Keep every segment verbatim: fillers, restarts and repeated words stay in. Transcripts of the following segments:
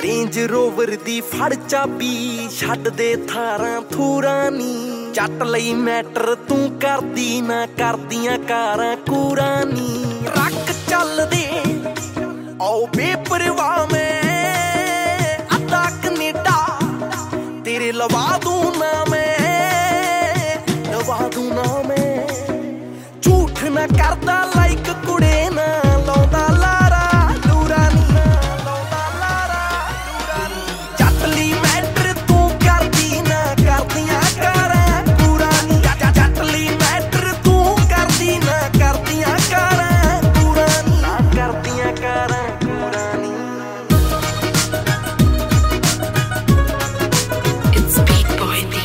Range Rover ਦੀ ਫੜ ਚਾਬੀ ਛੱਡ ਦੇ ਥਾਰਾਂ ਥੂਰਾਂ ਨੀ ਜੱਟ ਲਈ ਮੈਟਰ ਤੂੰ ਕਰਦੀ ਨਾ ਕਰਦੀਆਂ ਕਾਰਾਂ ਕੂਰਾਂ ਨੀ ਰੱਖ ਚੱਲਦੇ ਆਓ ਬੇਪਰਵਾਹ ਮੈਂ ਅੱਧਾ ਕਨੇਡਾ ਤੇਰੇ ਲਵਾ ਦੂੰ ਨਾ ਮੈਂ ਲਵਾ ਦੂੰ ਨਾ ਮੈਂ ਝੂਠ ਨਾ ਕਰਦਾ ਲਾਈਕ ਕੁੜੇ ਨਾ ਲਾਉਂਦਾ ਲਾਰਾ ਲੂਰਾ ਨੀ ਲਾਉਂਦਾ ਲਾਰਾ ਲੂਰਾ ਨੀ ਜੱਟ ਲਈ ਮੈਟਰ ਤੂੰ ਕਰਦੀ ਨਾ ਕਰਦੀਆਂ ਕਾਰਾਂ ਕੂਰਾਂ ਨੀ ਜੱਟ ਲਈ ਮੈਟਰ ਤੂੰ ਕਰਦੀ ਨਾ ਕਰਦੀਆਂ ਕਾਰਾਂ ਕੂਰਾਂ ਨੀ ਨਾ ਕਰਦੀਆਂ ਕਾਰਾਂ ਕੂਰਾਂ ਨੀ It's Beat Boy D.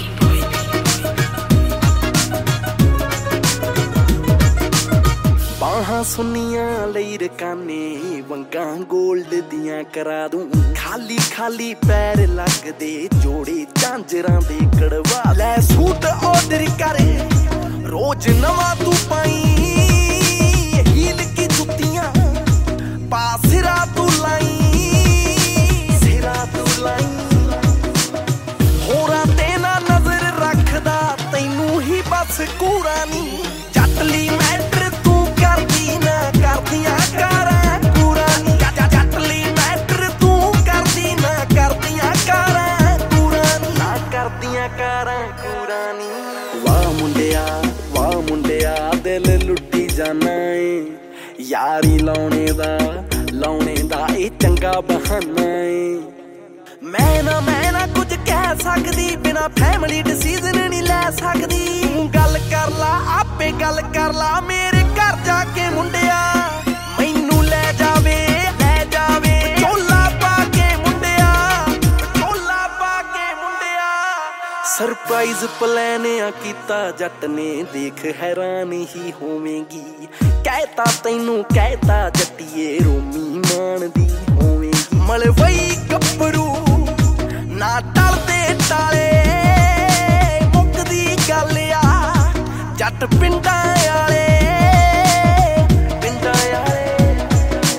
ਬਾਹਾਂ ਸੁਨੀਆਂ ਲਈ ਰਕਾਨੇ ਵੰਗਾਂ ਗੋਲਡ ਦੀਆਂ ਕਰਾ ਦੂੰ ਖਾਲੀ ਖਾਲੀ ਪੈਰ ਲੱਗਦੇ ਜੋੜੇ ਝਾਂਜਰਾਂ ਦੇ ਕੜਵਾ ਲੈ ਸੂਟ ਆਰਡਰ ਕਰੇ ਰੋਜ਼ ਨਵਾਂ ਤੂੰ ਪਾਈ ਹੀਲ ਕੀ ਜੁੱਤੀਆਂ ਪਾ ਸਿਰਾ ਤੂੰ ਲਾਈ ਸਿਰਾ ਤੂੰ ਲਾਈ ਹੋਰਾਂ ਤੇ ਨਾ ਨਜ਼ਰ ਰੱਖਦਾ ਤੈਨੂੰ ਹੀ ਬਸ ਕੂੜਾ ਨੀ ਜੱਟ ਲਈ ਮੈਟਰ ਤੂੰ ਕਰਦੀ ਨਾ ਕਰਦੀਆਂ ਕਾਰਾਂ ਕੂੜਾ ਨੀ ਜੱਟ ਲਈ ਮੈਟਰ ਤੂੰ ਕਰਦੀ ਨਾ ਕਰਦੀਆਂ ਕਾਰਾਂ ਕੂੜਾ ਨੀ ਨਾ ਕਰਦੀਆਂ ਕਾਰਾਂ ਕੂੜਾ ਨੀ ਵਾਹ ਮੁੰਡਿਆ ਵਾਹ ਮੁੰਡਿਆ ਦਿਲ ਲੁੱਟੀ ਜਾਣਾ ਏ ਯਾਰੀ ਲਾਉਣੇ ਦਾ ਲਾਉਣੇ ਦਾ ਇਹ ਚੰਗਾ ਬਹਾਨਾ ਏ ਮੈਂ ਨਾ ਮੈਂ ਨਾ ਕੁਝ ਕਹਿ ਸਕਦੀ ਬਿਨਾ ਫੈਮਿਲੀ ਡਿਸੀਜ਼ਨ ਨਹੀਂ ਲੈ ਸਕਦੀ ਤੂੰ ਗੱਲ ਕਰ ਲਾ ਆਪੇ ਗੱਲ ਕਰ ਲਾ ਮੇਰੇ ਘਰ ਜਾ ਕੇ ਮੁੰਡਿਆ ਮੈਨੂੰ ਲੈ ਜਾਵੇ ਲੈ ਜਾਵੇ ਝੋਲਾ ਪਾ ਕੇ ਮੁੰਡਿਆ ਝੋਲਾ ਪਾ ਕੇ ਮੁੰਡਿਆ ਸਰਪ੍ਰਾਈਜ਼ ਪਲਾਨ ਆ ਕੀਤਾ ਜੱਟ ਨੇ ਦੇਖ ਹੈਰਾਨ ਹੀ ਹੋਵੇਂਗੀ ਕਹਿਤਾ ਤੈਨੂੰ ਕਹਿਤਾ ਜੱਟੀਏ ਰੋਮੀ ਮਾਨ ਦੀ ਹੋਵੇਂਗੀ ਮਲਵਈ ਗੱਭਰੂ ਨਾ ਟਲਦੇ ਟਾਲੇ ਮੁੱਕਦੀ ਗੱਲ ਆ ਜੱਟ ਪਿੰਡਾਂ ਵਾਲੇ ਪਿੰਡਾਂ ਵਾਲੇ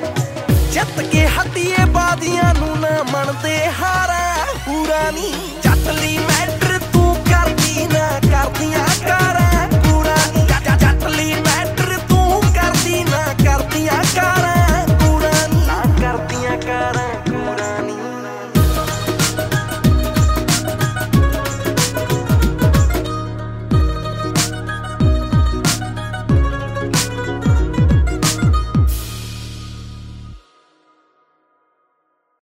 ਜਿੱਤ ਕੇ ਹੱਡੀਏ ਬਾਦੀਆਂ ਨੂੰ ਨਾ ਮੰਨਦੇ ਹਾਰਾਂ ਪੂਰਾ ਨਹੀਂ